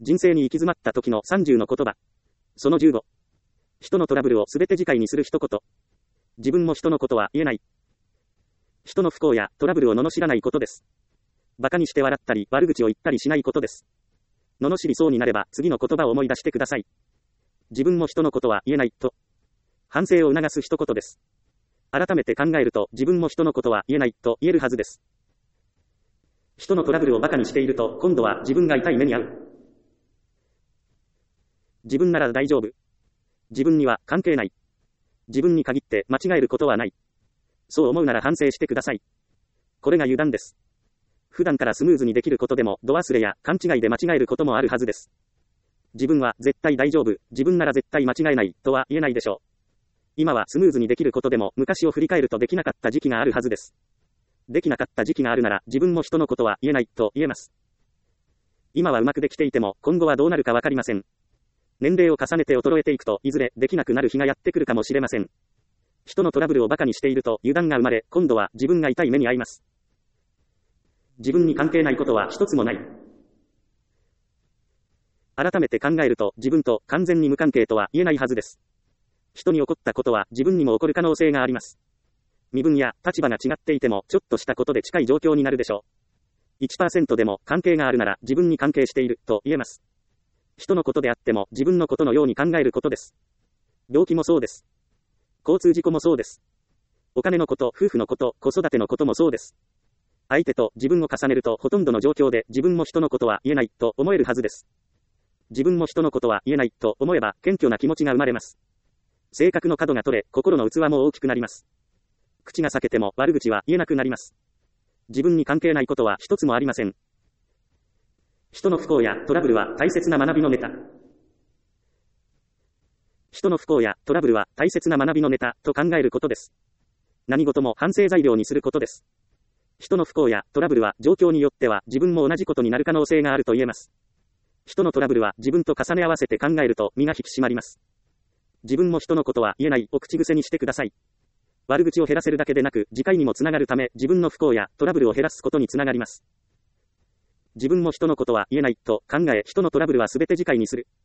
人生に行き詰まった時の30の言葉。その15。人のトラブルをすべて自戒にする一言。自分も人のことは言えない。人の不幸やトラブルを罵らないことです。馬鹿にして笑ったり悪口を言ったりしないことです。罵りそうになれば次の言葉を思い出してください。自分も人のことは言えないと。反省を促す一言です。改めて考えると自分も人のことは言えないと言えるはずです。人のトラブルを馬鹿にしていると今度は自分が痛い目に遭う。自分なら大丈夫。自分には関係ない。自分に限って間違えることはない。そう思うなら反省してください。これが油断です。普段からスムーズにできることでも度忘れや勘違いで間違えることもあるはずです。自分は絶対大丈夫、自分なら絶対間違えないとは言えないでしょう。今はスムーズにできることでも昔を振り返るとできなかった時期があるはずです。できなかった時期があるなら自分も人のことは言えないと言えます。今はうまくできていても今後はどうなるかわかりません。年齢を重ねて衰えていくといずれできなくなる日がやってくるかもしれません。人のトラブルを馬鹿にしていると油断が生まれ、今度は自分が痛い目に遭います。自分に関係ないことは一つもない。改めて考えると自分と完全に無関係とは言えないはずです。人に起こったことは自分にも起こる可能性があります。身分や立場が違っていてもちょっとしたことで近い状況になるでしょう。1% でも関係があるなら自分に関係していると言えます。人のことであっても自分のことのように考えることです。病気もそうです。交通事故もそうです。お金のこと、夫婦のこと、子育てのこともそうです。相手と自分を重ねるとほとんどの状況で自分も人のことは言えないと思えるはずです。自分も人のことは言えないと思えば謙虚な気持ちが生まれます。性格の角が取れ、心の器も大きくなります。口が裂けても悪口は言えなくなります。自分に関係ないことは一つもありません。人の不幸やトラブルは大切な学びのネタ。人の不幸やトラブルは大切な学びのネタと考えることです。何事も反省材料にすることです。人の不幸やトラブルは状況によっては自分も同じことになる可能性があると言えます。人のトラブルは自分と重ね合わせて考えると身が引き締まります。自分も人のことは言えないを口癖にしてください。悪口を減らせるだけでなく次回にもつながるため自分の不幸やトラブルを減らすことにつながります。自分も人のことは言えないと考え人のトラブルはすべて次回にする。